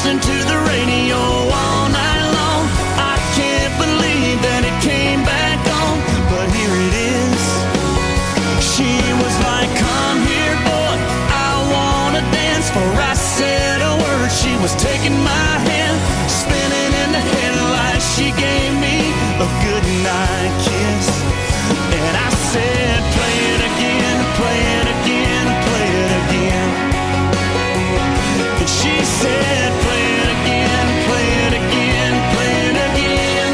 listening to the radio all night long. I can't believe that it came back on, but here it is. She was like, come here, boy, I wanna dance. For I said a word, she was taking my hand, spinning in the headlights. She gave me a good night kiss, and I said, play it again, play it again, play it again. And she said, play it again, play it again, play it again.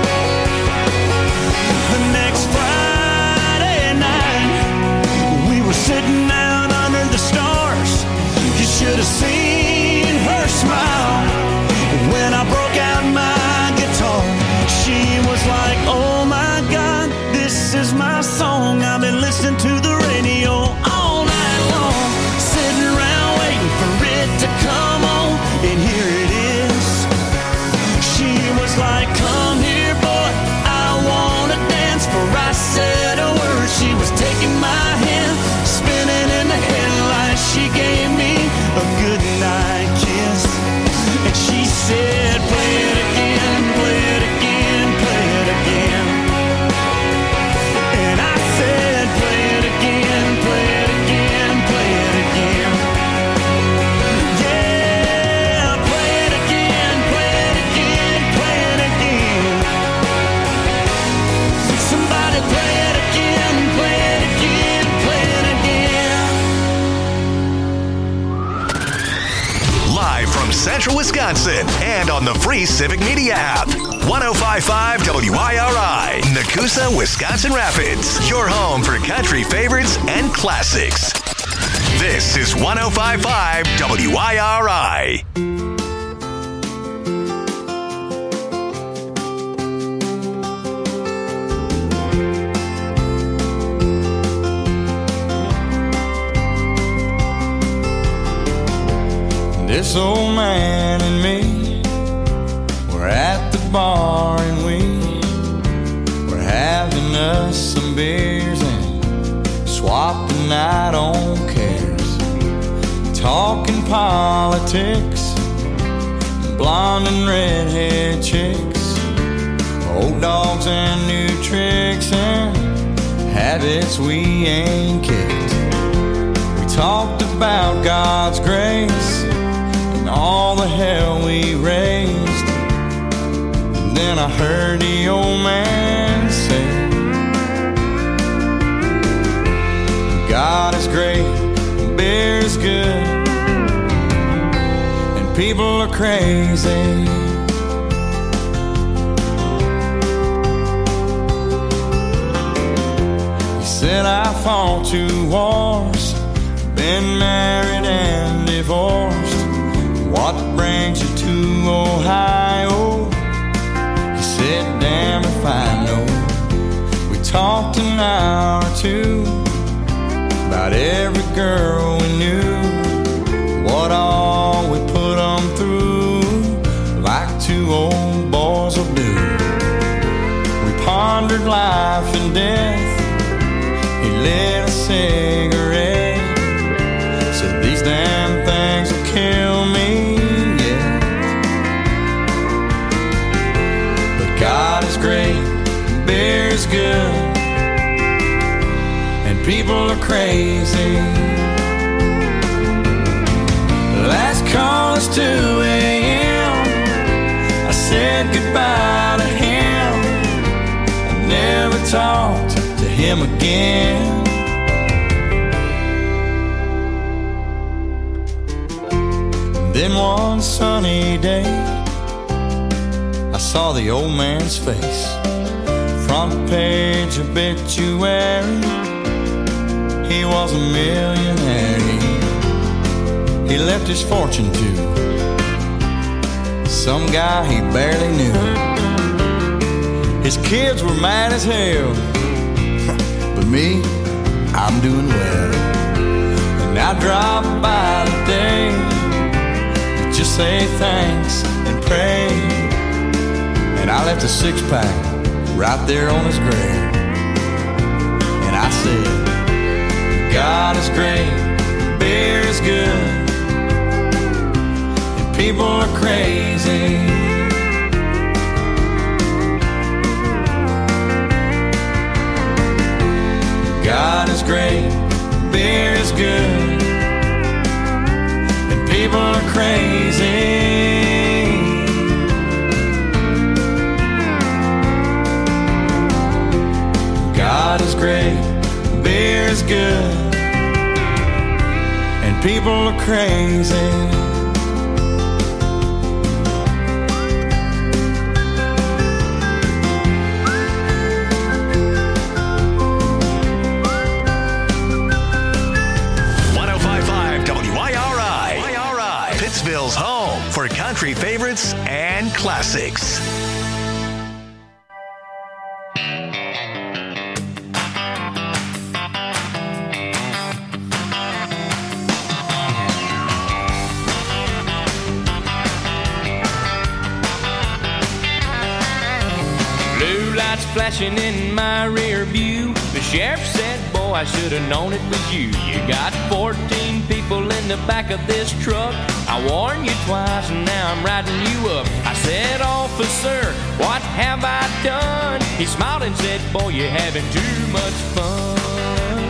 The next Friday night, we were sitting out under the stars. You should have seen her smile when I broke out my guitar. She was like, oh my God, this is my song. I've been listening to the radio all night long, sitting around waiting for it to come on, and here it is. She was like, come here, boy, I wanna dance. For I said a word, she was taking my hand, spinning in the headlights. She gave me a good night kiss, and she said, play it again, play it again, play it again. And I said, play it again, play it again, play it again. Yeah, play it again, play it again, play it again. Somebody play it again, play it again, play it again. Live from Central Wisconsin and on the free Civic Media app. 105.5 WIRI, Nakusa, Wisconsin Rapids. Your home for country favorites and classics. This is 105.5 WIRI. This old man and me, we're at the bar and we're having us some beers and swap the night on cares, talking politics, blonde and redhead chicks, old dogs and new tricks and habits we ain't kicked. We talked about God's grace, all the hell we raised. And then I heard the old man say, God is great, beer is good, and people are crazy. He said, I fought 2 wars, been married and divorced. What brings you to Ohio? He said, damn if I know. We talked an hour or two about every girl we knew, what all we put them through, like 2 old boys will do. We pondered life and death. He lit a cigarette, said these damn things will kill me. God is great, beer is good, and people are crazy. Last call is 2 a.m. I said goodbye to him. I never talked to him again. Then one sunny day, I saw the old man's face, front page obituary. He was a millionaire. He left his fortune to some guy he barely knew. His kids were mad as hell, but me, I'm doing well. And I dropped by today to just say thanks and pray. And I left a 6-pack right there on his grave. And I said, God is great, beer is good, and people are crazy. crazy. Pittsville's home for country favorites and classics. Blue lights flashing in my rear view. The sheriff said, boy, I should have known it was you. You got 14 people in the back of this truck. I warned you twice and now I'm riding you up. I said, officer, what have I done? He smiled and said, boy, you're having too much fun.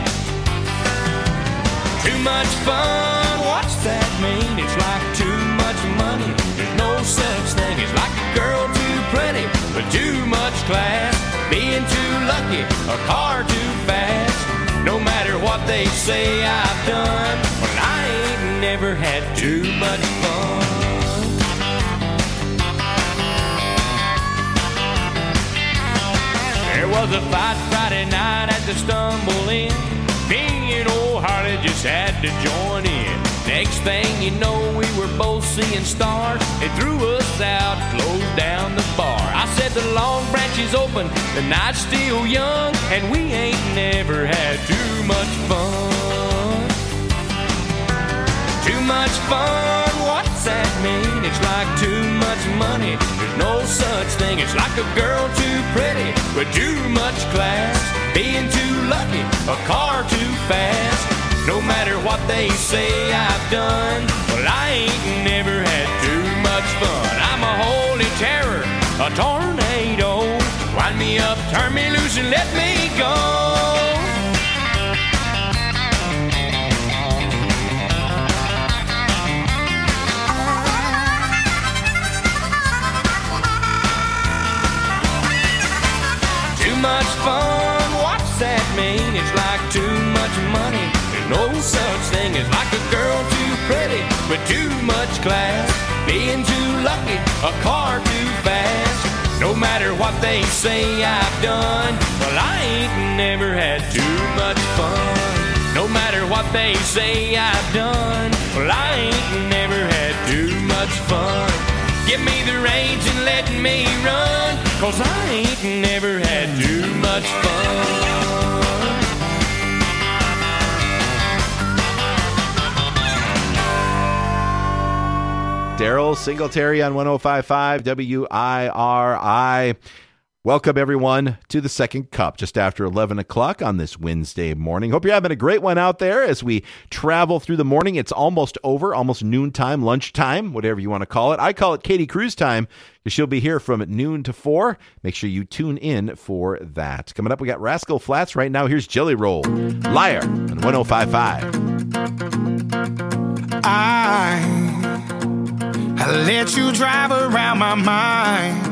Too much fun, what's that mean? It's like too much money. There's no such thing as like a girl too pretty, but too much class. Being too lucky, a car too fast. No matter what they say I've done, well, I ain't never had too much fun. There was a fight Friday night at the Stumble Inn. Me and old Harley just had to join in. Next thing you know, we were both seeing stars. They threw us out, closed down the bar. I said the Long Branch is open, the night's still young, and we ain't never had too much fun. Too much fun, what's that mean? It's like too much money. There's no such thing. It's like a girl too pretty, with too much class. Being too lucky, a car too fast. No matter what they say I've done, well, I ain't never had too much fun. I'm a holy terror, a tornado. Wind me up, turn me loose, and let me go. Too much fun, what's that mean? It's like too much money. No such thing as like a girl too pretty, with too much class. Being too lucky, a car too fast. No matter what they say I've done, well, I ain't never had too much fun. No matter what they say I've done, well, I ain't never had too much fun. Give me the reins and let me run, 'cause I ain't never had too much fun. Daryl Singletary on 105.5 WIRI. Welcome, everyone, to the Second Cup, just after 11 o'clock on this Wednesday morning. Hope you're having a great one out there as we travel through the morning. It's almost over, almost noontime, lunchtime, whatever you want to call it. I call it Katie Cruz time because she'll be here from noon to 4. Make sure you tune in for that. Coming up, we got Rascal Flatts. Right now, here's Jelly Roll, Liar on 105.5. I let you drive around my mind.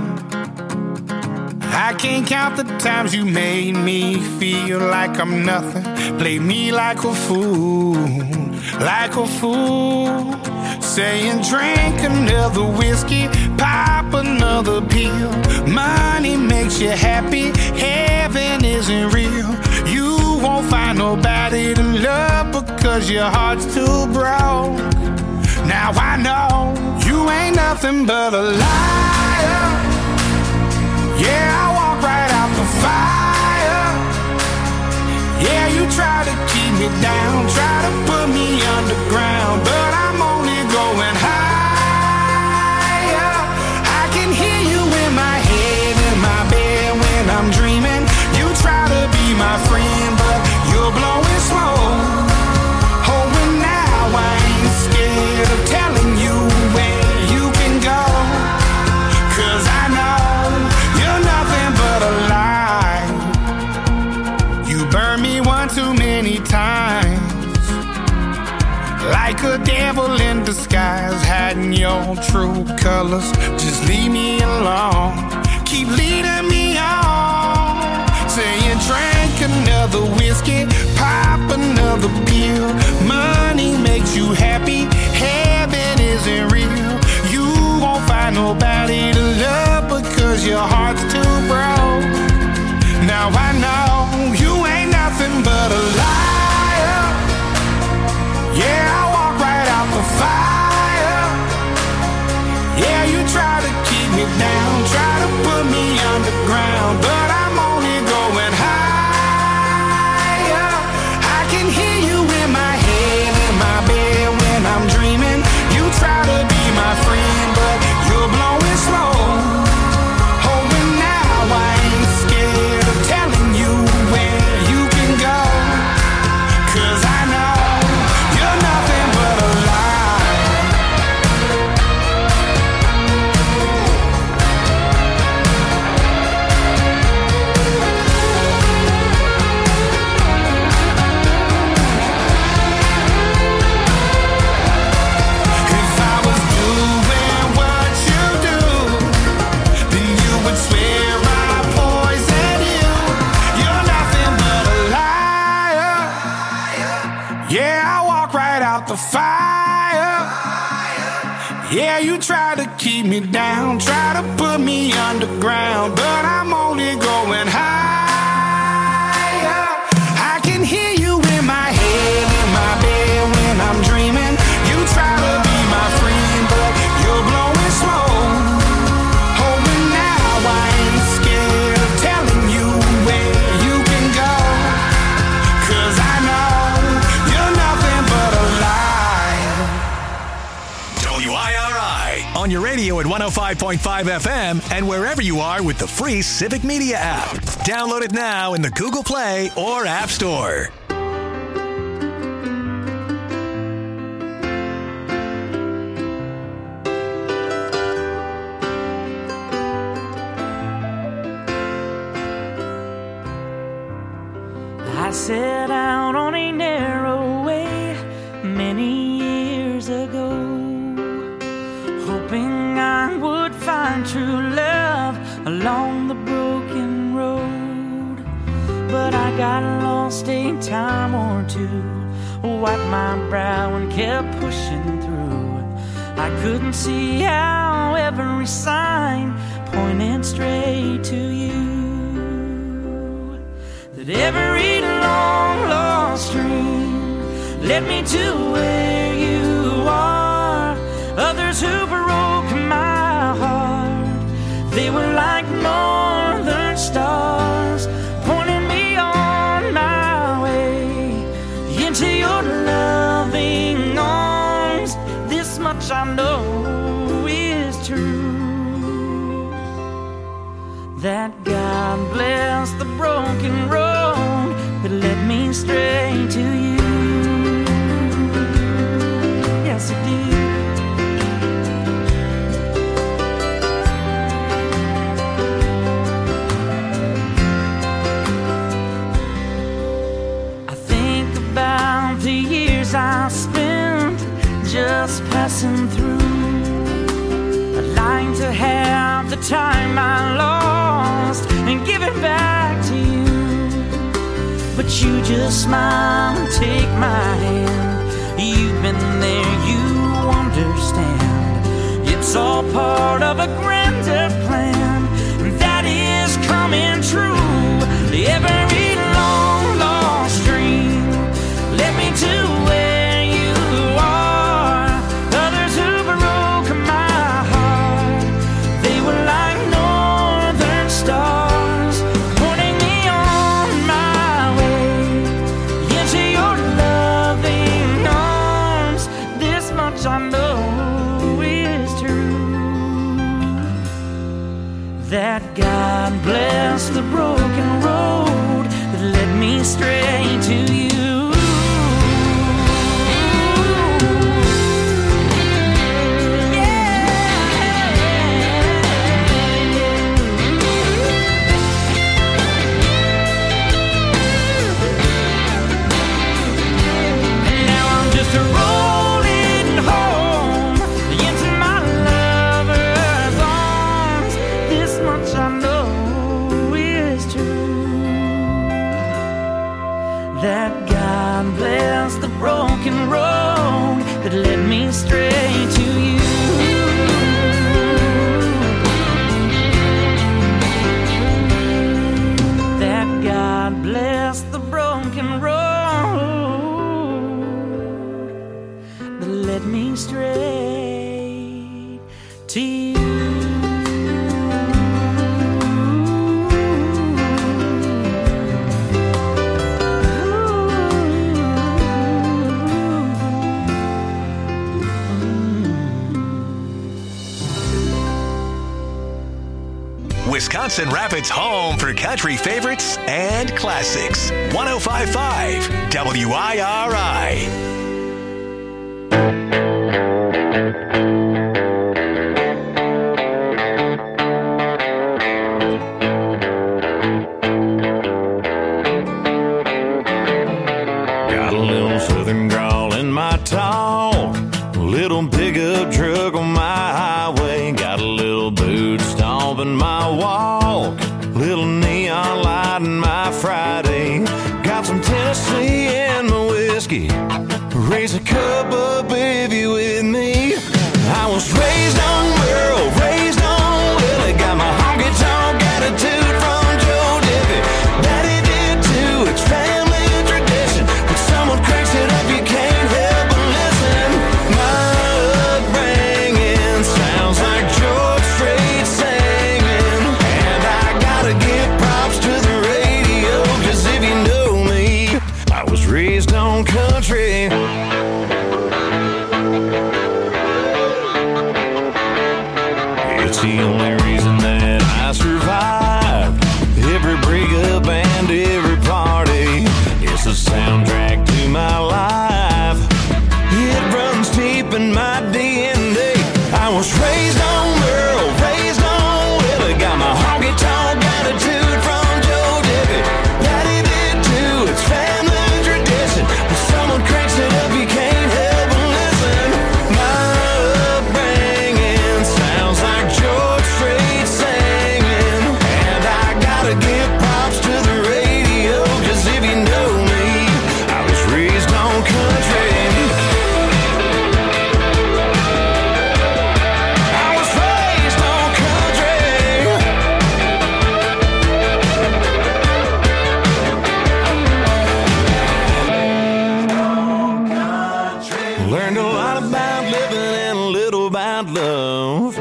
I can't count the times you made me feel like I'm nothing. Played me like a fool, like a fool. Saying drink another whiskey, pop another pill. Money makes you happy, heaven isn't real. You won't find nobody to love because your heart's too broke. Now I know you ain't nothing but a liar. Yeah, I walk right out the fire. Yeah, you try to keep me down, try to put me underground, but I'm only going higher. I can hear you in my head, in my bed when I'm dreaming. You try to be my friend, but you're blowing smoke. Oh, and now I ain't scared of telling you where you can go, 'cause I know you're nothing but a lie. You burned me one too many times, like a devil in disguise, hiding your true colors. Just leave me alone, keep leading me on. Saying drink another whiskey, pop another of the pill. Money makes you happy, heaven isn't real. You won't find nobody to love because your heart's too broke. Now I know you ain't nothing but a liar. Yeah, I walk right out the fire. Yeah, you try to keep me down, try to put me underground, but I'm only going higher. I can hear you in my head, in my bed when I'm dreaming. You try to be my friend, but you're blowing slow. Oh, and now I ain't scared of telling you where you can go, 'cause I know you're nothing but a lie. If I was doing what you do, then you would swear I poisoned you. You're nothing but a liar. Yeah, I walk right out the fire. Yeah, you try to keep me down, try to put me underground, but I'm only going higher. I can hear you in my head, in my bed when I'm dreaming. You try to be my friend, but you're blowing slow. Oh, and now I ain't scared of telling you where you can go, 'cause I know you're nothing but a lie. WIRI on your radio at 105.5 FM and wherever you are with the free Civic Media app. Download it now in the Google Play or App Store. I set out on a narrow way many years ago, hoping I would find true love along the broken road. But I got lost a time or two, wiped my brow and kept pushing through. I couldn't see how every sign pointed straight to you. That every long lost dream led me to where you are. Others who broke my heart, they were like northern stars, pointing me on my way into your loving arms. This much I know is true, that God bless the broken road that led me straight to you. Yes, it did. I think about the years I spent just passing through. I'd like to have the time I lost and give it back to you, but you just smile and take my hand. You've been there, you understand. It's all part of a grander plan that is coming true. Every long lost dream led me to where you are. Others who broke my heart, they were like northern stars, pointing me on my way into your loving arms. This much I know is true, that God bless the broken road that led me straight to you. Now I'm just rolling home into my lover's arms. This much I know is true, that God to you. Wisconsin Rapids' home for country favorites and classics. 105.5 WIRI. Got a little southern drawl in my talk, a little pickup truck on my highway, got a little boot stomp in my walk, little neon light in my Friday, got some Tennessee in my whiskey, raise a cup up if you with me. I was raised on Merle, raised on Willie, got my honky tonk attitude from Joe Diffie. Daddy did too, it's family tradition. When someone cranks it up, you can't help but listen. My upbringing sounds like George Strait singing, and I gotta give props to the radio, 'cause if you know me, I was raised on country. It's the only reason that I survived every breakup and every party. It's the soundtrack to my life. It runs deep in my DNA. I was raised on Merle, raised on Willie, got my honky tonk attitude from Joe Diffie. Daddy did too, it's family tradition. When someone cranks it up, you can't help but listen. My upbringing sounds like George Strait singing, and I gotta give props to the radio, 'cause if you know me, I was raised on country. I was raised on country. Learned a lot about living and a little about love.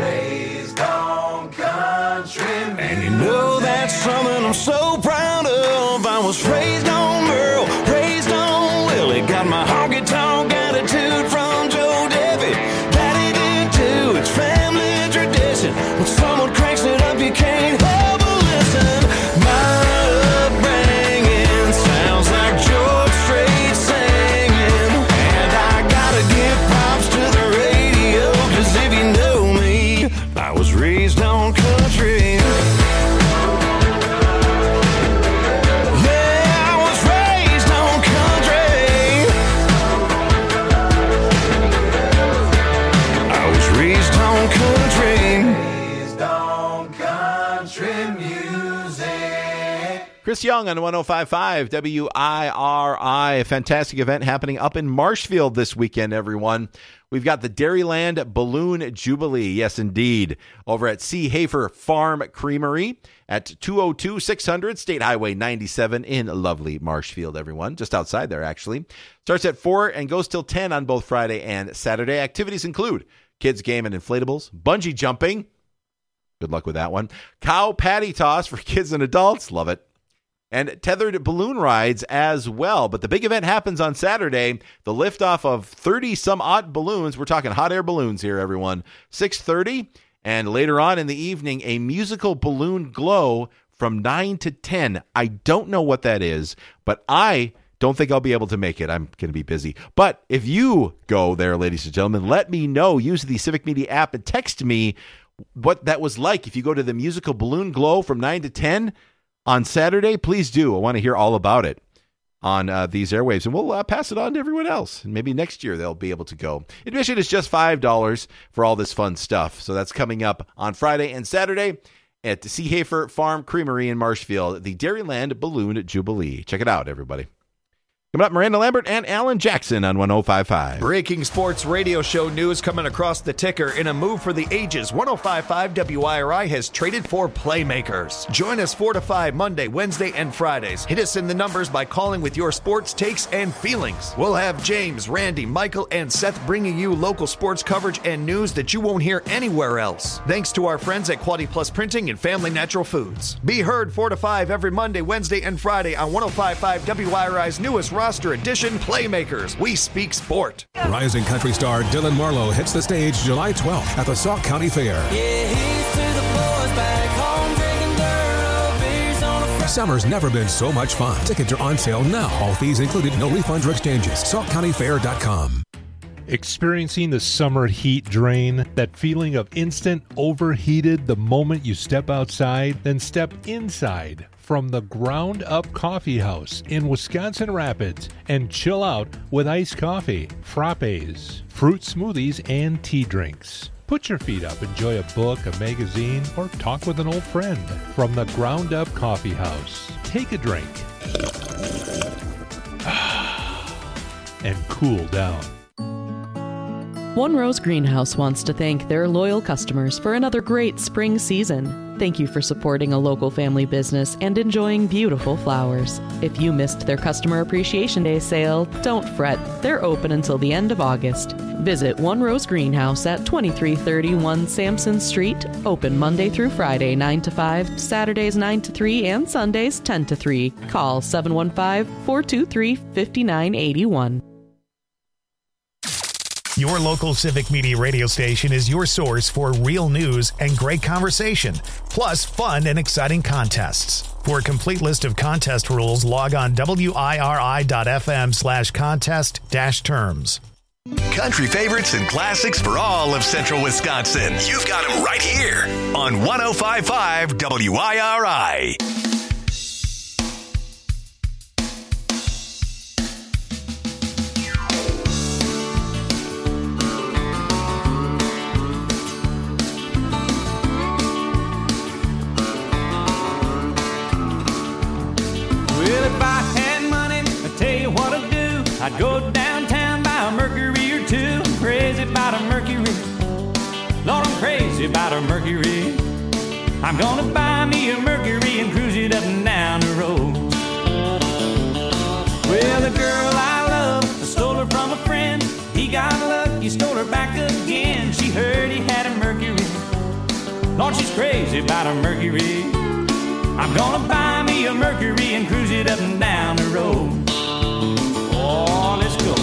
And you know that's something I'm so proud of. I was raised on Merle, raised on Willie, got my honky tonk attitude from Joe Diffie. Daddy did too, it's family tradition. When someone cranks it up, you can't help but listen. My upbringing sounds like George Strait singing, and I gotta give props to the radio, 'cause if you know me, I was raised on country. Yeah, I was raised on country. I was raised on country. Chris Young on 105.5 WIRI. A fantastic event happening up in Marshfield this weekend, everyone. We've got the Dairyland Balloon Jubilee. Yes, indeed. Over at C. Hafer Farm Creamery at 202-600 State Highway 97 in lovely Marshfield, everyone. Just outside there, actually. Starts at 4 and goes till 10 on both Friday and Saturday. Activities include kids game and inflatables, bungee jumping. Good luck with that one. Cow patty toss for kids and adults. Love it. And tethered balloon rides as well. But the big event happens on Saturday. The liftoff of 30-some-odd balloons. We're talking hot air balloons here, everyone. 6:30. And later on in the evening, a musical balloon glow from 9 to 10. I don't know what that is, but I don't think I'll be able to make it. I'm going to be busy. But if you go there, ladies and gentlemen, let me know. Use the Civic Media app and text me what that was like. If you go to the musical balloon glow from 9 to 10 on Saturday, please do. I want to hear all about it on these airwaves, and we'll pass it on to everyone else. And maybe next year they'll be able to go. Admission is just $5 for all this fun stuff. So that's coming up on Friday and Saturday at the C. Hafer Farm Creamery in Marshfield, the Dairyland Balloon Jubilee. Check it out, everybody. Coming up, Miranda Lambert and Alan Jackson on 105.5. Breaking sports radio show news coming across the ticker. In a move for the ages, 105.5 WIRI has traded for playmakers. Join us 4 to 5 Monday, Wednesday, and Fridays. Hit us in the numbers by calling with your sports takes and feelings. We'll have James, Randy, Michael, and Seth bringing you local sports coverage and news that you won't hear anywhere else. Thanks to our friends at Quality Plus Printing and Family Natural Foods. Be heard 4 to 5 every Monday, Wednesday, and Friday on 105.5 WIRI's newest roster edition, Playmakers. We speak sport. Rising country star Dylan Marlowe hits the stage July 12th at the Sauk County Fair. Summer's never been so much fun. Tickets are on sale now. All fees included, no refunds or exchanges. SaukCountyFair.com. Experiencing the summer heat drain, that feeling of instant overheated the moment you step outside, then step inside from the Ground Up Coffee House in Wisconsin Rapids and chill out with iced coffee, frappes, fruit smoothies, and tea drinks. Put your feet up, enjoy a book, a magazine, or talk with an old friend. From the Ground Up Coffee House, take a drink and cool down. One Rose Greenhouse wants to thank their loyal customers for another great spring season. Thank you for supporting a local family business and enjoying beautiful flowers. If you missed their Customer Appreciation Day sale, don't fret. They're open until the end of August. Visit One Rose Greenhouse at 2331 Sampson Street, open Monday through Friday 9 to 5, Saturdays 9 to 3, and Sundays 10 to 3. Call 715-423-5981. Your local Civic Media radio station is your source for real news and great conversation, plus fun and exciting contests. For a complete list of contest rules, log on wiri.fm/contest-terms. Country favorites and classics for all of Central Wisconsin. You've got them right here on 105.5 WIRI. I'd go downtown, buy a Mercury or two. I'm crazy about a Mercury. Lord, I'm crazy about a Mercury. I'm gonna buy me a Mercury and cruise it up and down the road. Well, the girl I love, I stole her from a friend. He got lucky, stole her back again. She heard he had a Mercury. Lord, she's crazy about a Mercury. I'm gonna buy me a Mercury and cruise it up and down the road. Oh, let's go.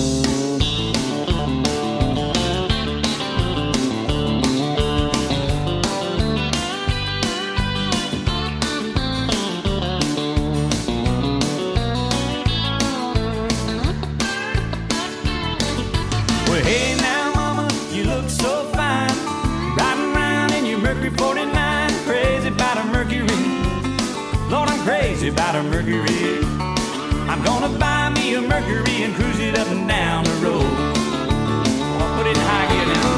Well, hey now, mama, you look so fine. Riding around in your Mercury 49. Crazy about a Mercury. Lord, I'm crazy about a Mercury. I'm gonna buy me a Mercury and cruise it up and down the road. I'll put it in high gear now.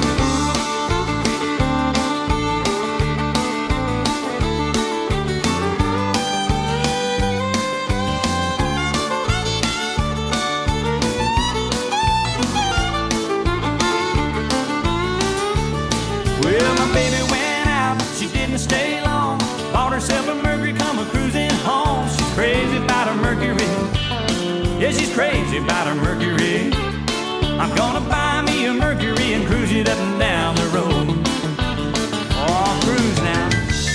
Well, my baby went out, she didn't stay long. Bought herself a Mercury, come a cruising home. She's crazy about a Mercury. Yeah, she's crazy about her Mercury. I'm gonna buy me a Mercury and cruise it up and down the road. Oh, cruise now.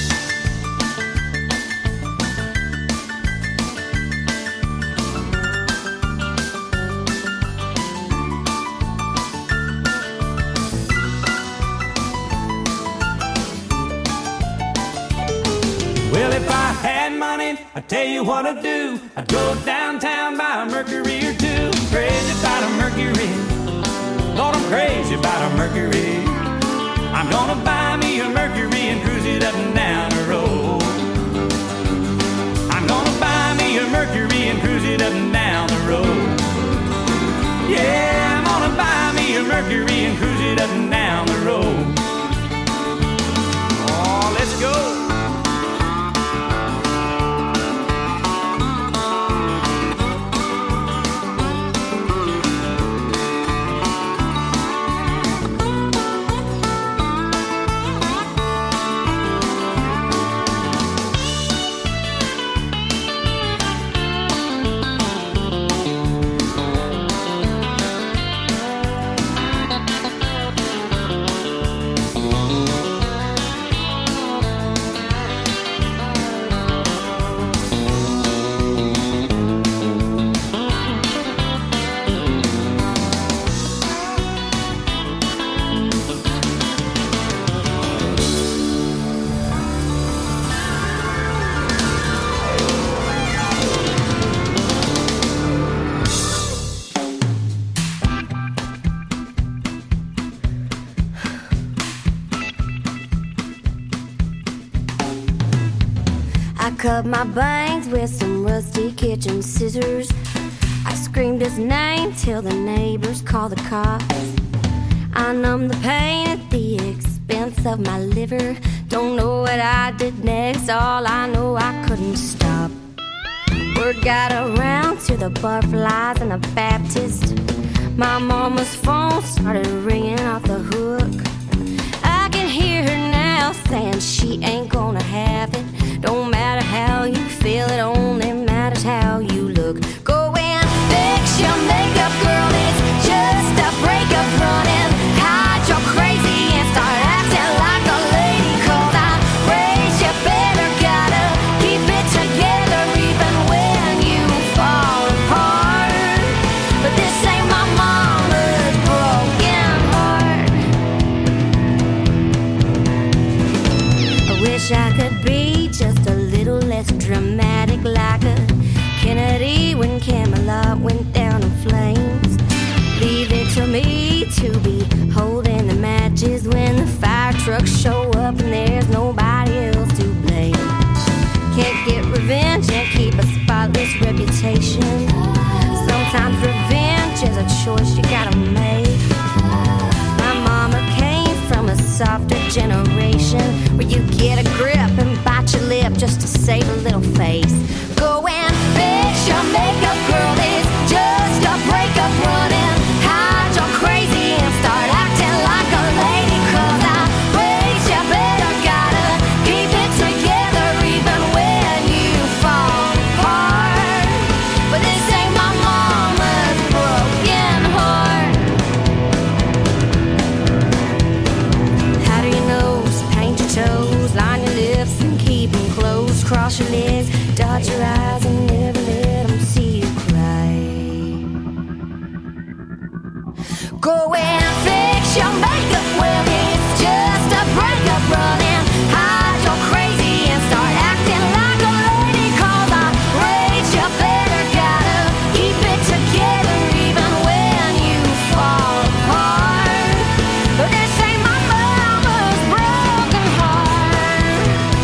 Well, if I had money, I'd tell you what I'd do. I'd go downtown, buy a Mercury or two. Crazy about a Mercury. Lord, I'm crazy about a Mercury. I'm gonna buy me a Mercury and cruise it up and down the road. I'm gonna buy me a Mercury and cruise it up and down the road. Yeah, I'm gonna buy me a Mercury and cruise it up and down the road. Oh, let's go. cut my bangs with some rusty kitchen scissors. I screamed his name till the neighbors called the cops. I numbed the pain at the expense of my liver. Don't know what I did next, all I know I couldn't stop. Word got around to the Barflies and the Baptist. My mama's phone started ringing off the hook. I can hear her now saying she ain't gonna have it. Don't matter how you feel, it only matters how you look. Go and fix your makeup, girl, it's just a breakup. Running, hide your crazy and start acting like a lady. 'Cause I raised you better, gotta keep it together even when you fall apart. But this ain't my mama's broken heart. I wish I could be just a little less dramatic, like a Kennedy when Camelot went down in flames. Leave it to me to be holding the matches when the fire trucks show up and there's nobody else to blame. Can't get revenge and keep a spotless reputation. Sometimes revenge is a choice you gotta make. My mama came from a softer generation where you get a grip and bite your lip just to save a little face. Go and fix your makeup, girl, it's just a breakup. Running, hide your crazy and start acting like a lady. 'Cause I raised you better, gotta keep it together even when you fall apart. But this ain't my mama's broken heart. How do you know? Paint your toes, line your lips and keep them closed. Cross your legs, dot your eyes and never let them see you cry. Go and fix your makeup, well, it's just a breakup. Running, hide your crazy and start acting like a lady. 'Cause I raised you better, gotta keep it together even when you fall apart. But this ain't my mama's broken heart.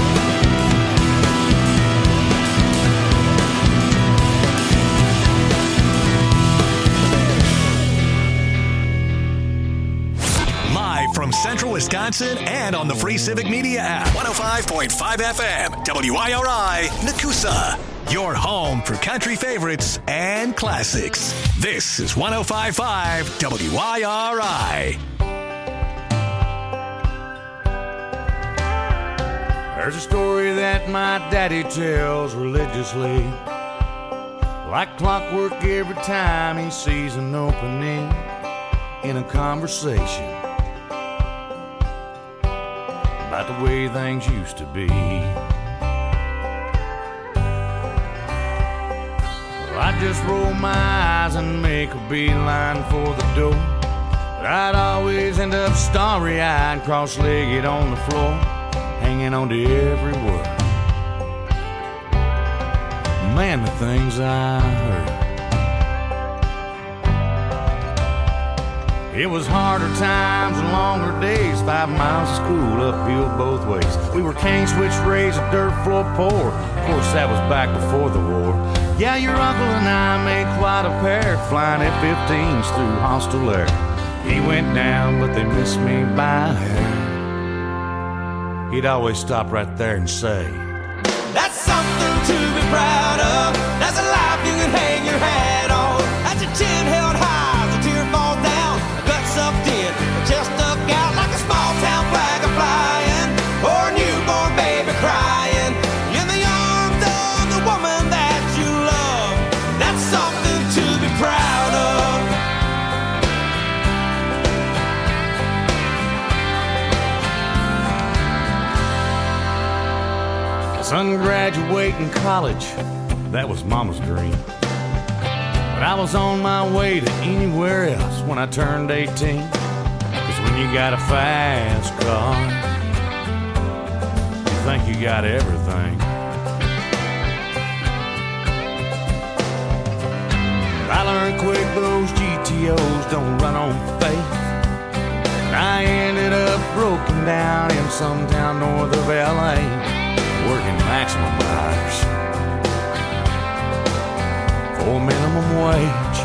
Live from Central Wisconsin and on the free Civic Media app. 105.5 FM, WIRI, Nakusa. Your home for country favorites and classics. This is 105.5 WIRI. There's a story that my daddy tells religiously, like clockwork every time he sees an opening in a conversation about the way things used to be. Well, I just roll my eyes and make a beeline for the door, but I'd always end up starry-eyed, cross-legged on the floor, hanging on to every word. Man, the things I heard. It was harder times and longer days, 5 miles of school uphill both ways. We were cane switch raised, a dirt floor poor. Of course, that was back before the war. Yeah, your uncle and I made quite a pair, flying F-15s through hostile air. He went down, but they missed me by a hair. He'd always stop right there and say, "That's something to be proud of. That's a life you can hang your hat on. That's your chin held high as a tear falls down. A gut sucked in, a chest stuck out like a small town flag a flying, or a newborn baby crying in the arms of the woman that you love. That's something to be proud of." Son graduating college, that was Mama's dream. But I was on my way to anywhere else when I turned 18. 'Cause when you got a fast car, you think you got everything. But I learned quick those GTOs don't run on faith. And I ended up broken down in some town north of LA. working maximum hours for minimum wage.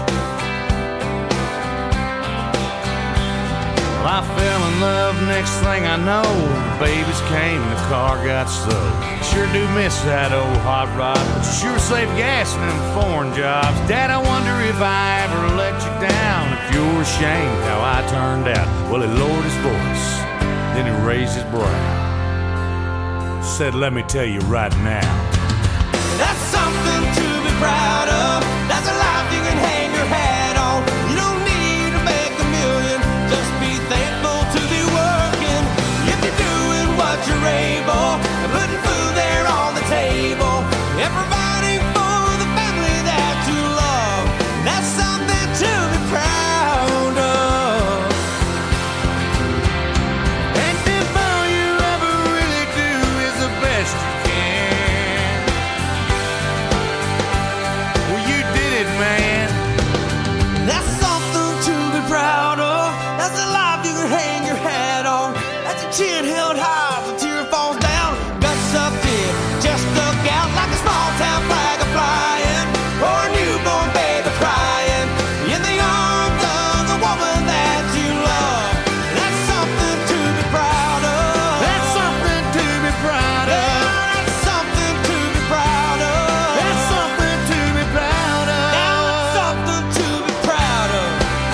Well, I fell in love, next thing I know, the babies came and the car got stowed. Sure do miss that old hot rod, but you sure save gas in them foreign jobs. Dad, I wonder if I ever let you down, if you're ashamed how I turned out. Well, he lowered his voice, then he raised his brow. Said, let me tell you right now, that's something to be proud of. That's a life you can hang your hat on. You don't need to make a million, just be thankful to be working. If you're doing what you're able, and putting food there on the table, and providing for the family that you love, that's something to be proud of. and if all you ever really do is the best you can, well, you did it, man. That's something to be proud of. That's a life you can hang your hat on. That's a chin held high, the tear falls down. Guts up deep, just stuck out like a small town flag a flying, or a newborn baby crying in the arms of the woman that you love. That's something to be proud of. That's something to be proud of. That's something to be proud of. That's something to be proud of. That's something to be proud of.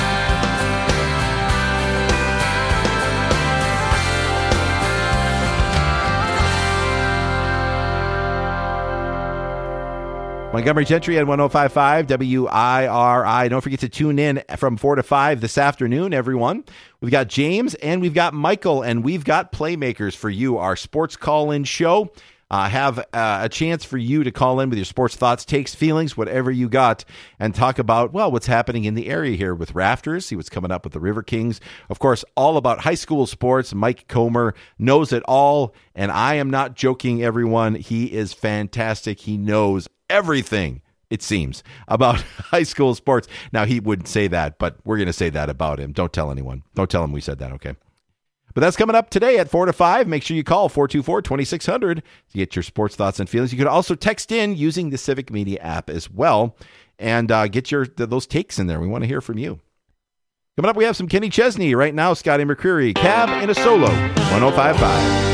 Montgomery Gentry at 105.5 WIRI. Don't forget to tune in from 4 to 5 this afternoon, everyone. We've got James and we've got Michael, and we've got Playmakers for you, our sports call-in show. Have a chance for you to call in with your sports thoughts, takes, feelings, whatever you got, and talk about, well, what's happening in the area here with Rafters, see what's coming up with the River Kings. Of course, all about high school sports. Mike Comer knows it all, and I am not joking, everyone. He is fantastic. He knows everything, it seems, about high school sports. Now, he wouldn't say that, but we're going to say that about him. Don't tell anyone. Don't tell him we said that, okay? But that's coming up today at 4 to 5. Make sure you call 424-2600 to get your sports thoughts and feelings. You can also text in using the Civic Media app as well and get those takes in there. We want to hear from you. Coming up, we have some Kenny Chesney. Right now, Scotty McCreery, Cab in a Solo, 105.5.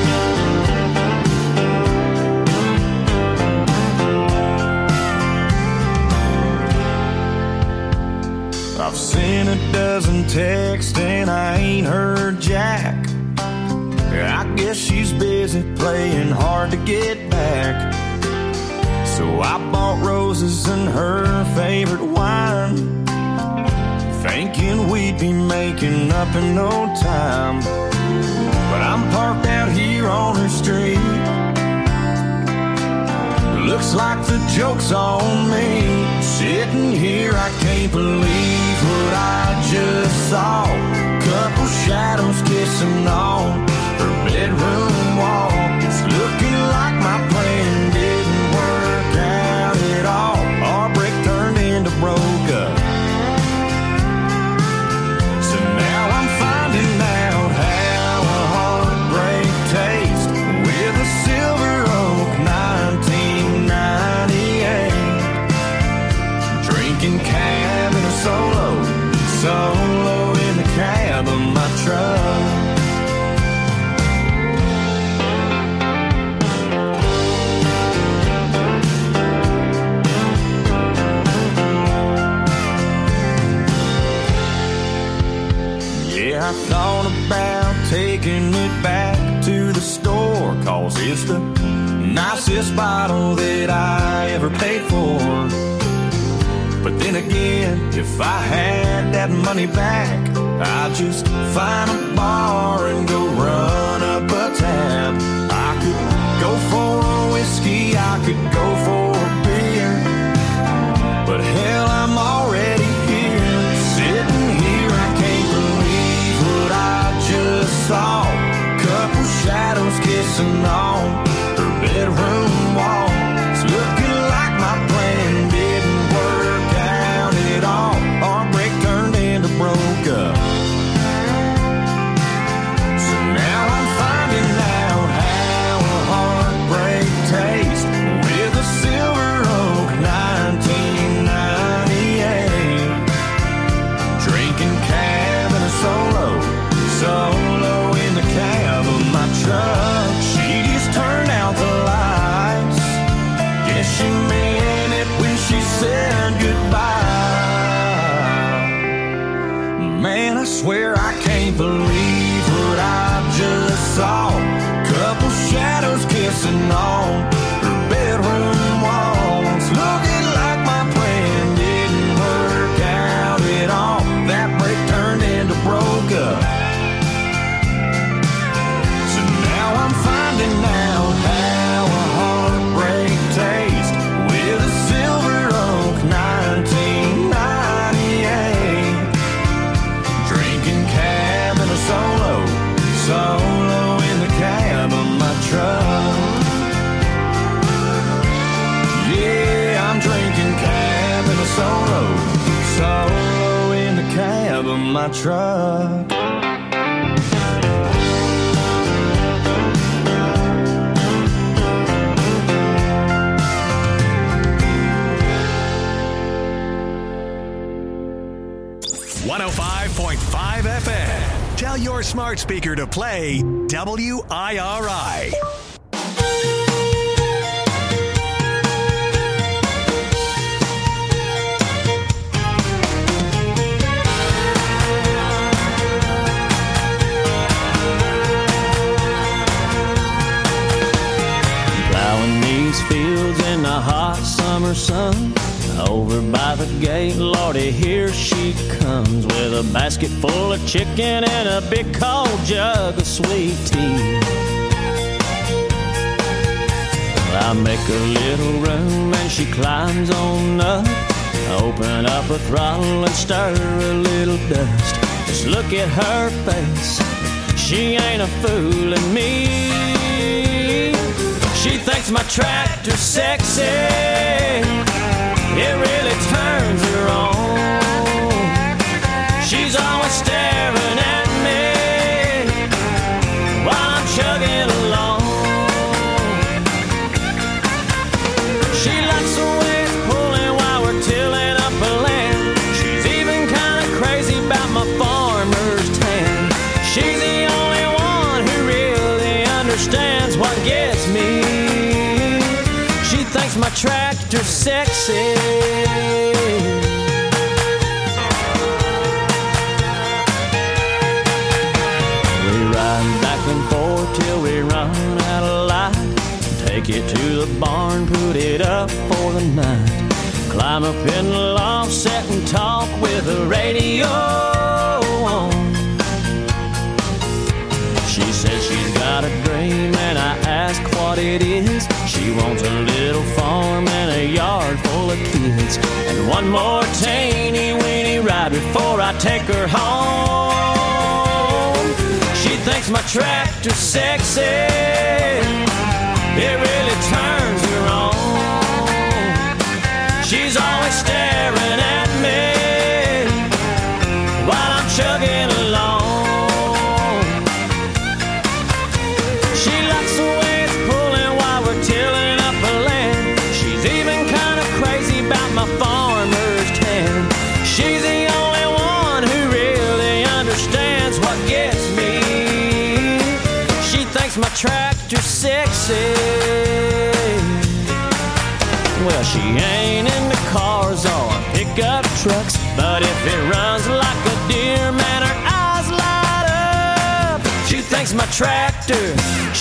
I've seen a dozen texts and I ain't heard jack. I guess she's busy playing hard to get back. So I bought roses and her favorite wine, thinking we'd be making up in no time. But I'm parked out here on her street. Looks like the joke's on me. Sitting here, I can't believe what I just saw. Couple shadows kissing on her bedroom wall. It's looking like my plan didn't work out at all. Our break turned into broke up. So now I'm finding out how a heartbreak tastes with a Silver Oak 1998. Drinking cab in a solo in the cab of my truck. Yeah, I thought about taking it back to the store, 'cause it's the nicest bottle that I ever paid for. But then again, if I had that money back, I'd just find a bar and go run up a tab. I could go for a whiskey, I could go for a beer, but hell, I'm already here. Sitting here, I can't believe what I just saw. Couple shadows kissing on her bedroom wall. It's looking like my plan didn't work out at all. Our break turned into broke up. So now I'm finding out how a heartbreak truck. .5 FM. Tell your smart speaker to play WIRI. Plowing these fields in the hot summer sun. Over by the gate, Lordy, here she comes with a basket full of chicken and a big cold jug of sweet tea. Well, I make a little room and she climbs on up. Open up a throttle and stir a little dust. Just look at her face, she ain't a fooling me. She thinks my tractor's sexy. It really turns her on. She's always staring at me while I'm chugging along. She likes the way it's pulling while we're tilling up a land. She's even kind of crazy about my farmer's tan. She's the only one who really understands what gets me. She thinks my tractor's sexy. We ride back and forth till we run out of light. Take it to the barn, put it up for the night. Climb up in the loft, sit and talk with the radio on. She says she's got a dream and I ask what it is. She wants a little farm and a yard full of kids, and one more teeny weeny ride before I take her home. She thinks my tractor's sexy. It really turns her on. She's always staring at me while I'm chugging along. My farmer's tan. She's the only one who really understands what gets me. She thinks my tractor's sexy. Well, she ain't into cars or pickup trucks, but if it runs like a deer, man, her eyes light up. She thinks my tractor's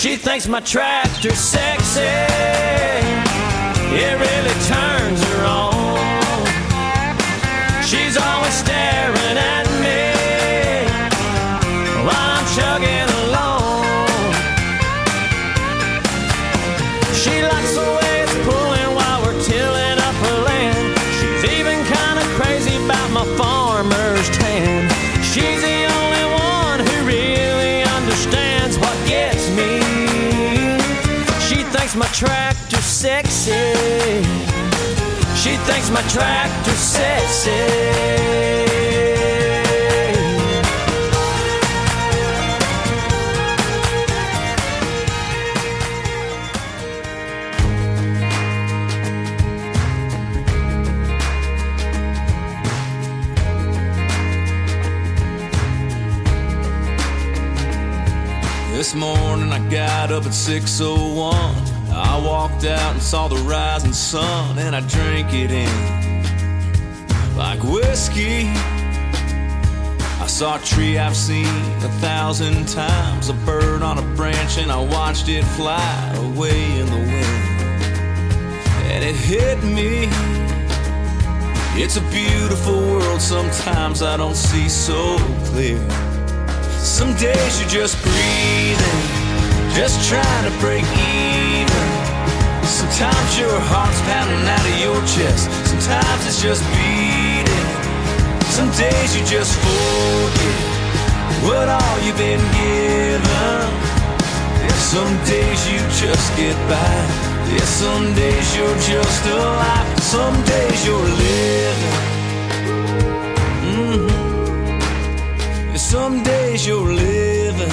sexy. It really turns her on. She's always staring at me while I'm chugging along. She likes the way it's pulling while we're tilling up her land. She's even kind of crazy about my farmer's tan. She's the only one who really understands what gets me. She thinks my tractor's sexy. She thinks my tractor's sexy. This morning I got up at 6:01. I walked out and saw the rising sun, and I drank it in like whiskey. I saw a tree I've seen 1,000 times, a bird on a branch, and I watched it fly away in the wind. And it hit me, it's a beautiful world, sometimes I don't see so clear. Some days you're just breathing, just trying to break even. Sometimes your heart's pounding out of your chest, sometimes it's just beating. Some days you just forget what all you've been given. Yeah, some days you just get by. Yeah, some days you're just alive. Some days you're living. Some days you're living.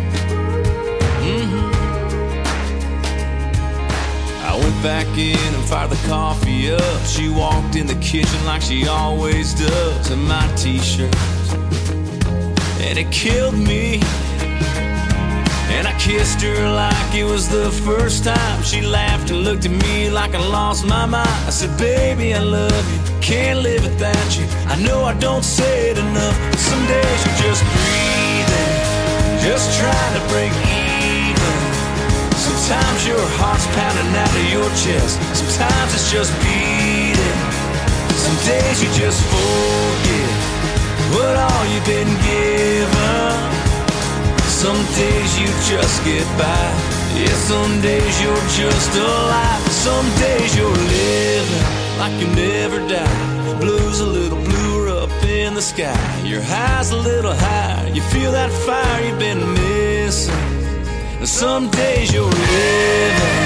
I went back in and fired the coffee up. She walked in the kitchen like she always does in my t-shirt, and it killed me. And I kissed her like it was the first time. She laughed and looked at me like I lost my mind. I said, baby, I love you, can't live without you. I know I don't say it enough, but some days you're just breathing, just trying to break even. Sometimes your heart's pounding out of your chest, sometimes it's just beating. Some days you just forget what all you've been given. Some days you just get by. Yeah, some days you're just alive. Some days you're living like you never die. Blue's a little bluer up in the sky. Your high's a little higher. You feel that fire you've been missing. And some days you're living.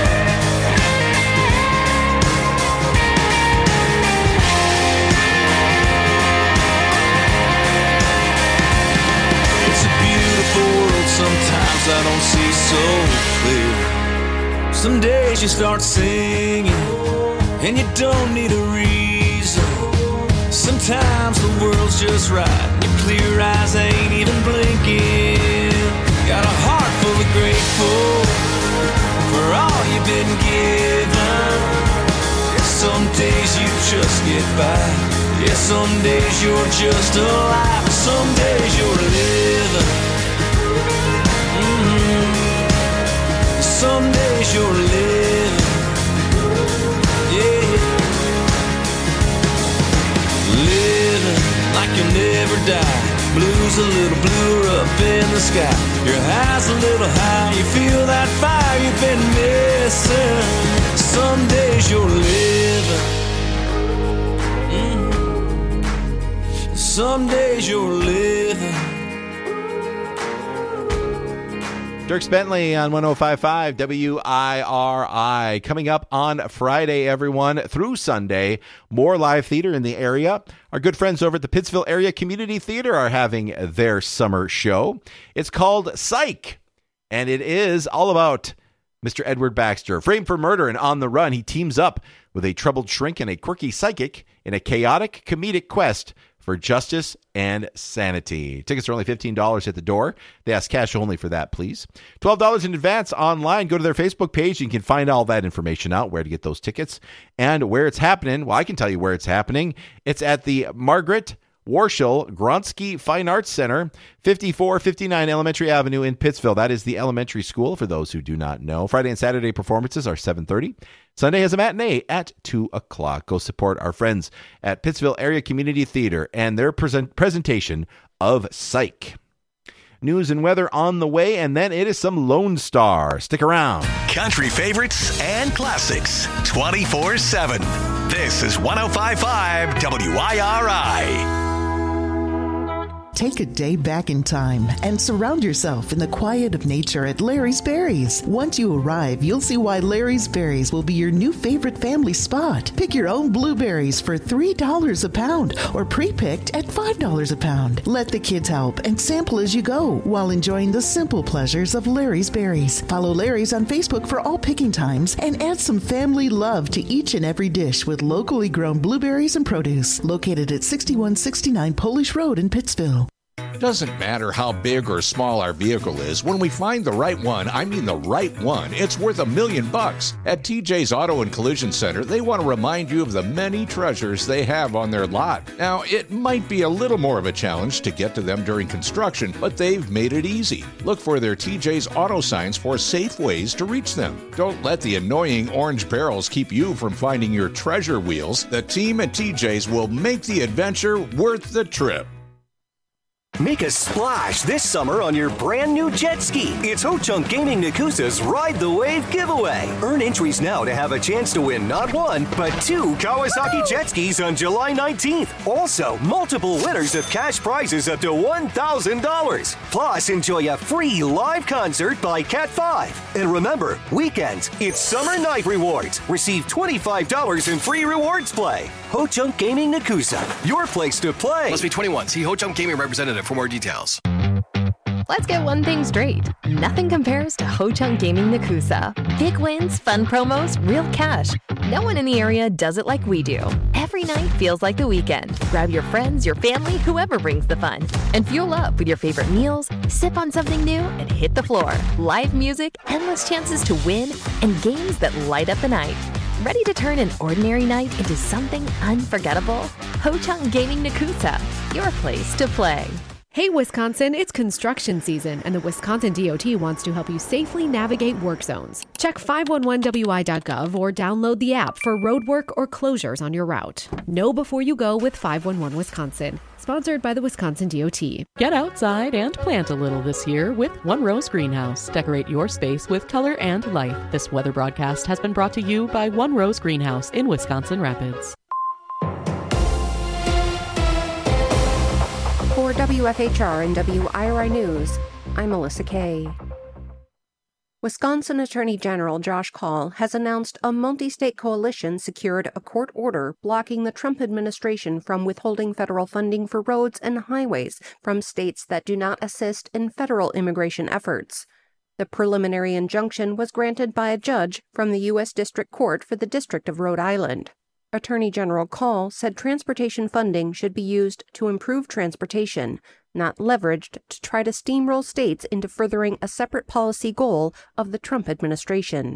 Sometimes I don't see so clear. Some days you start singing and you don't need a reason. Sometimes the world's just right, your clear eyes ain't even blinking. Got a heart full of grateful for all you've been given. Some days you just get by. Yeah, some days you're just alive. Some days you're living. Some days you're living, yeah. Living like you'll never die. Blue's a little bluer up in the sky. Your high's a little high. You feel that fire you've been missing. Some days you're living. Some days you're living. Dierks Bentley on 105.5 WIRI. Coming up on Friday, everyone, through Sunday, more live theater in the area. Our good friends over at the Pittsville Area Community Theater are having their summer show. It's called Psych, and it is all about Mr. Edward Baxter. Framed for murder and on the run, he teams up with a troubled shrink and a quirky psychic in a chaotic comedic quest for justice and sanity. Tickets are only $15 at the door. They ask cash only for that, please. $12 in advance online. Go to their Facebook page. You can find all that information out, where to get those tickets and where it's happening. Well, I can tell you where it's happening. It's at the Margaret Warshel Gronsky Fine Arts Center, 5459 Elementary Avenue in Pittsville. That is the elementary school, for those who do not know. Friday and Saturday performances are 7:30. Sunday has a matinee at 2 o'clock. Go support our friends at Pittsville Area Community Theater and their presentation of Psych. News and weather on the way, and then it is some Lone Star. Stick around. Country favorites and classics 24/7. This is 105.5 WIRI. Take a day back in time and surround yourself in the quiet of nature at Larry's Berries. Once you arrive, you'll see why Larry's Berries will be your new favorite family spot. Pick your own blueberries for $3 a pound or pre-picked at $5 a pound. Let the kids help and sample as you go while enjoying the simple pleasures of Larry's Berries. Follow Larry's on Facebook for all picking times and add some family love to each and every dish with locally grown blueberries and produce. Located at 6169 Polish Road in Pittsville. Doesn't matter how big or small our vehicle is, when we find the right one, I mean the right one, it's worth $1 million. At TJ's Auto and Collision Center, they want to remind you of the many treasures they have on their lot. Now, it might be a little more of a challenge to get to them during construction, but they've made it easy. Look for their TJ's Auto signs for safe ways to reach them. Don't let the annoying orange barrels keep you from finding your treasure wheels. The team at TJ's will make the adventure worth the trip. Make a splash this summer on your brand new jet ski. It's Ho-Chunk Gaming Nakusa's Ride the Wave giveaway. Earn entries now to have a chance to win not one, but 2 Kawasaki jet skis on July 19th. Also, multiple winners of cash prizes up to $1,000. Plus, enjoy a free live concert by Cat 5. And remember, weekends, it's Summer Night Rewards. Receive $25 in free rewards play. Ho-Chunk Gaming Nakusa, your place to play. Must be 21. See Ho-Chunk Gaming representative dealership for more details. Let's get one thing straight. Nothing compares to Ho Chunk Gaming Nakusa. Big wins, fun promos, real cash. No one in the area does it like we do. Every night feels like the weekend. Grab your friends, your family, whoever brings the fun. And fuel up with your favorite meals, sip on something new, and hit the floor. Live music, endless chances to win, and games that light up the night. Ready to turn an ordinary night into something unforgettable? Ho Chunk Gaming Nakusa, your place to play. Hey Wisconsin, it's construction season, and the Wisconsin DOT wants to help you safely navigate work zones. Check 511wi.gov or download the app for road work or closures on your route. Know before you go with 511 Wisconsin. Sponsored by the Wisconsin DOT. Get outside and plant a little this year with One Rose Greenhouse. Decorate your space with color and life. This weather broadcast has been brought to you by One Rose Greenhouse in Wisconsin Rapids. For WFHR and WIRI News, I'm Melissa Kay. Wisconsin Attorney General Josh Kaul has announced a multi-state coalition secured a court order blocking the Trump administration from withholding federal funding for roads and highways from states that do not assist in federal immigration efforts. The preliminary injunction was granted by a judge from the U.S. District Court for the District of Rhode Island. Attorney General Kaul said transportation funding should be used to improve transportation, not leveraged to try to steamroll states into furthering a separate policy goal of the Trump administration.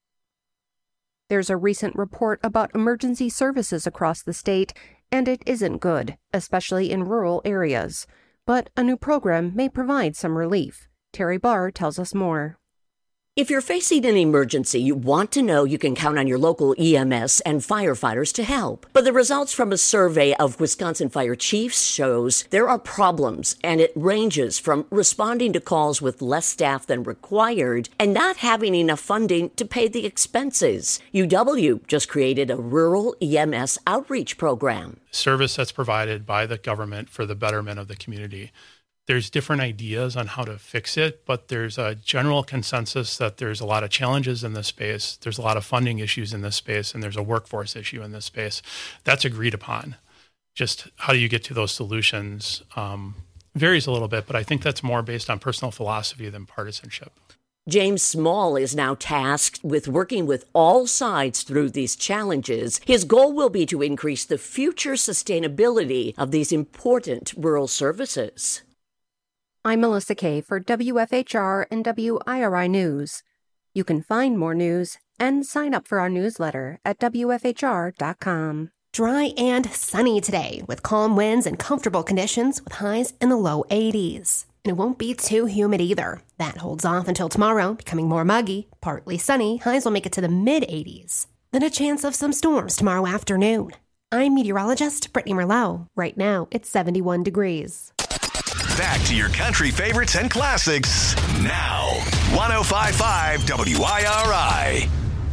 There's a recent report about emergency services across the state, and it isn't good, especially in rural areas. But a new program may provide some relief. Terry Barr tells us more. If you're facing an emergency, you want to know you can count on your local EMS and firefighters to help. But the results from a survey of Wisconsin fire chiefs shows there are problems, and it ranges from responding to calls with less staff than required and not having enough funding to pay the expenses. UW just created a rural EMS outreach program. Service that's provided by the government for the betterment of the community. There's different ideas on how to fix it, but there's a general consensus that there's a lot of challenges in this space. There's a lot of funding issues in this space, and there's a workforce issue in this space. That's agreed upon. Just how do you get to those solutions varies a little bit, but I think that's more based on personal philosophy than partisanship. James Small is now tasked with working with all sides through these challenges. His goal will be to increase the future sustainability of these important rural services. I'm Melissa Kay for WFHR and WIRI News. You can find more news and sign up for our newsletter at WFHR.com. Dry and sunny today with calm winds and comfortable conditions with highs in the low 80s. And it won't be too humid either. That holds off until tomorrow, becoming more muggy, partly sunny. Highs will make it to the mid-80s. Then a chance of some storms tomorrow afternoon. I'm meteorologist Brittany Merlot. Right now, it's 71 degrees. Back to your country favorites and classics now. 105.5 WIRI.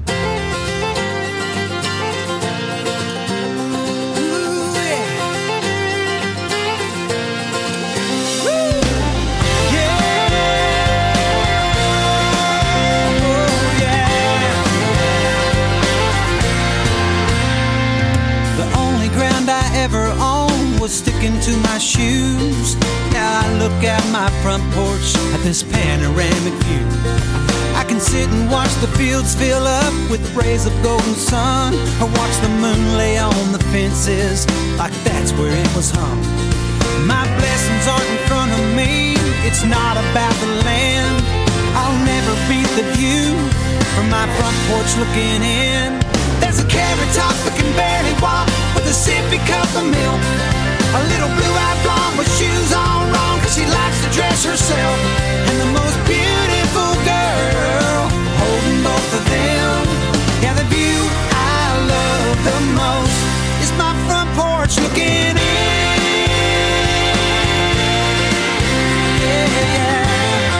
The only ground I ever owned was sticking to my shoes. Now I look out my front porch at this panoramic view. I can sit and watch the fields fill up with rays of golden sun, or watch the moon lay on the fences like that's where it was hung. My blessings aren't in front of me, it's not about the land. I'll never beat the view from my front porch looking in. There's a carrot top that can barely walk with a sippy cup of milk. A little blue-eyed blonde with shoes on wrong, cause she likes to dress herself. And the most beautiful girl holding both of them. Yeah, the view I love the most is my front porch looking in. Yeah.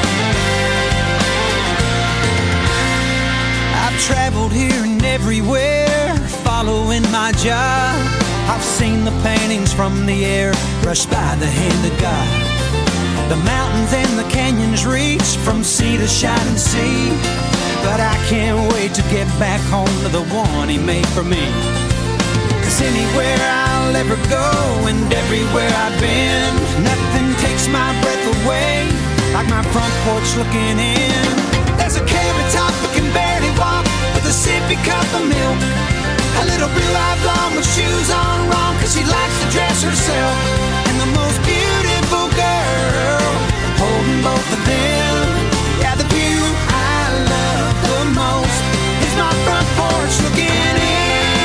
I've traveled here and everywhere, following my job. I've seen the paintings from the air brushed by the hand of God. The mountains and the canyons reach from sea to shining sea. But I can't wait to get back home to the one he made for me. 'Cause anywhere I'll ever go and everywhere I've been, nothing takes my breath away like my front porch looking in. There's a carrot top that can barely walk with a sippy cup of milk. A little blue-eyed blonde with shoes on wrong 'cause she likes to dress herself. And the most beautiful girl holding both of them. Yeah, the view I love the most is my front porch looking in.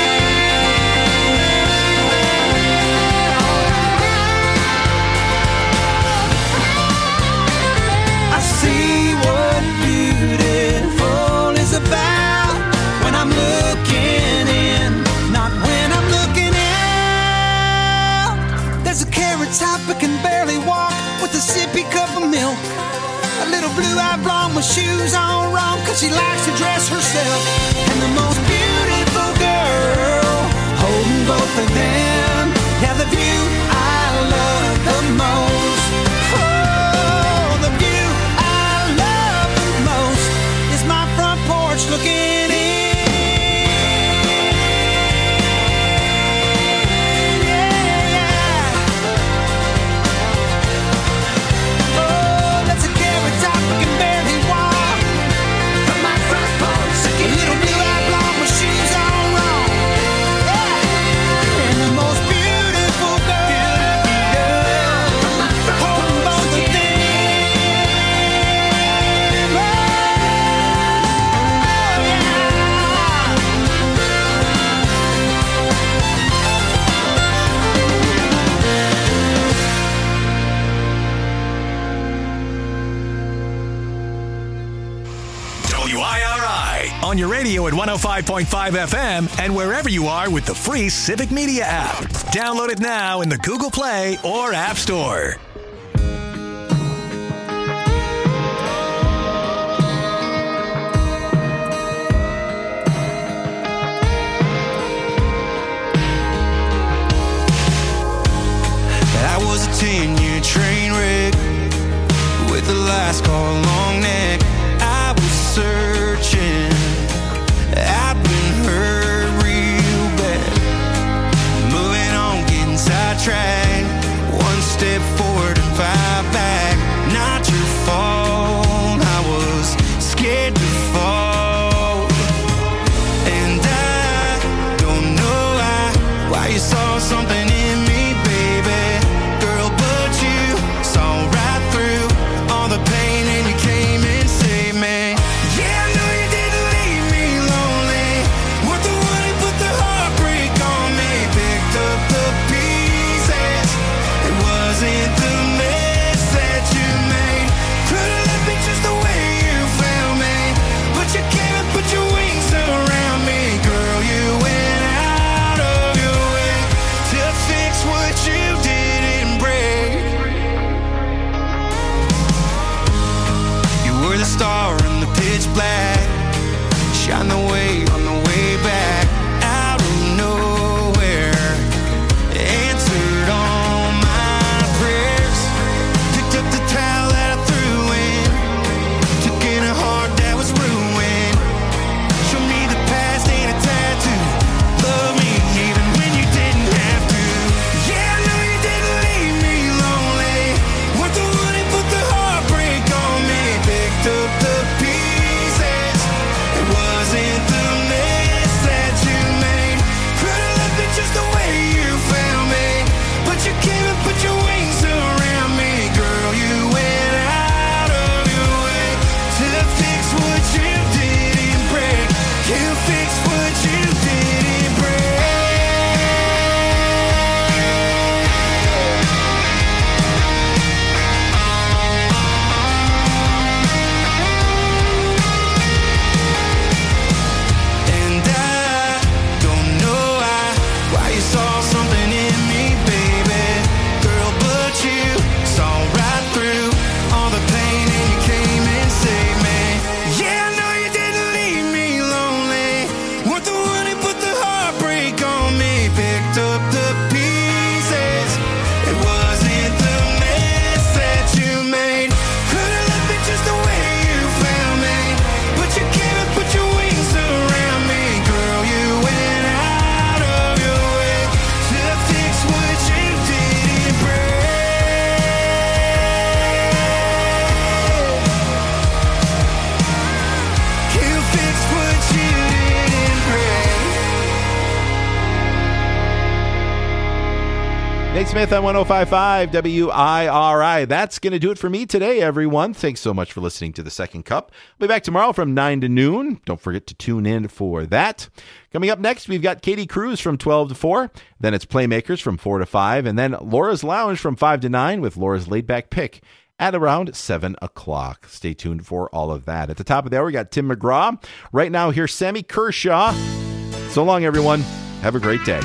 I see what beautiful is about when I'm looking in, not when I'm looking out. There's a carrot top that can barely walk with a sippy cup of milk. A little blue-eyed blonde with shoes on wrong 'cause she likes to dress herself. And the most beautiful girl holding both of them. Yeah, the view I love the most. Oh, the view I love the most is my front porch looking in. On your radio at 105.5 FM and wherever you are with the free Civic Media app. Download it now in the Google Play or App Store. I was a 10-year train wreck with a last call long neck. I was searching, I've been hurt real bad. Moving on, getting sidetracked. One step forward and 5 back. Not your fault, I was scared to fall. And I don't know why you saw something in me, baby. Girl, but you saw right through all the pain and you came and saved me. Yeah, I know you didn't leave me lonely. Weren't the one who put the heartbreak on me. Picked up the pieces. It wasn't the mess that you made. Could've left me just the way you found me. But you came and put your wings around me. Girl, you went out of your way to fix what you didn't break. You were the star in the pitch black. Shine the way on the way back. Out of nowhere, answered all my prayers. Picked up the towel that I threw in. Took in a heart that was ruined. Showed me the past ain't a tattoo. Love me even when you didn't have to. Yeah, I know you didn't leave me lonely. Weren't the one who put the heartbreak on me. Picked up the pieces. It wasn't the Nate Smith on 105.5 WIRI. That's going to do it for me today, everyone. Thanks so much for listening to The Second Cup. We'll be back tomorrow from 9 to noon. Don't forget to tune in for that. Coming up next, we've got Katie Cruz from 12 to 4. Then it's Playmakers from 4 to 5. And then Laura's Lounge from 5 to 9 with Laura's Laid Back Pick at around 7 o'clock. Stay tuned for all of that. At the top of the hour, we got Tim McGraw. Right now, here's Sammy Kershaw. So long, everyone. Have a great day.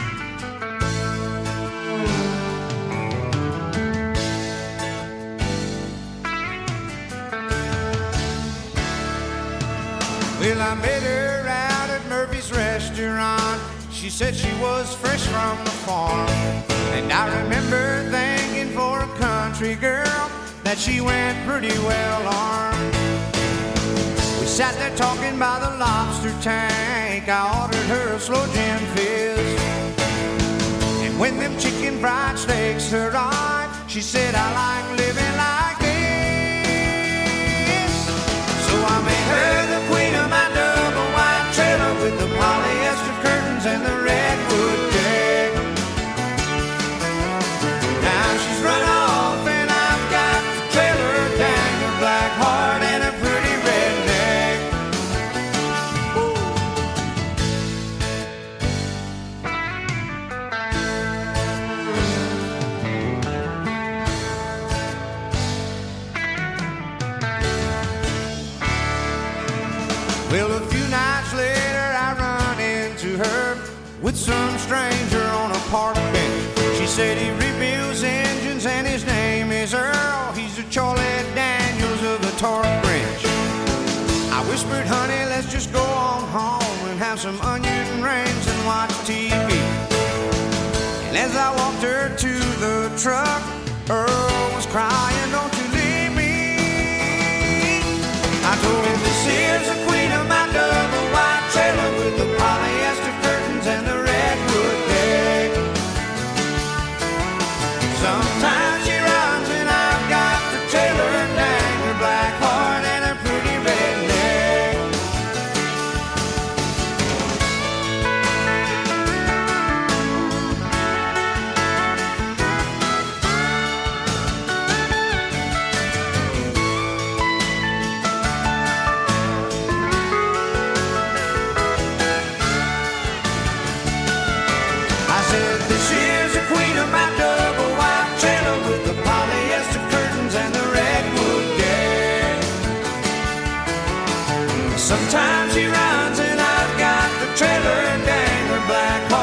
Well, I met her out at Murphy's restaurant. She said she was fresh from the farm. And I remember thinking for a country girl that she went pretty well armed. We sat there talking by the lobster tank. I ordered her a slow gin fizz. And when them chicken fried steaks arrived, she said, I like living like this. So I made her the queen of my double wide trailer with the polyester curtains and the redwood deck. Now she's run off and I've got the trailer, dang, a black heart and a pretty redneck. Well, a few nights later I run into her with some stranger on a park bench. She said he rebuilds engines and his name is Earl. He's the Charlie Daniels of the torque wrench. I whispered, honey, let's just go on home and have some onion rings and watch TV. And as I walked her to the truck, Earl was crying, don't you leave me. I told him, this here's the queen of my double wide trailer with the polyester curtains and the redwood deck. Sometimes she runs and I've got the trailer, dang, her black heart and her pretty redneck. I said, this is the queen of my double wide trailer with the polyester curtains and the redwood deck. Sometimes she runs and I've got the trailer, dang, her black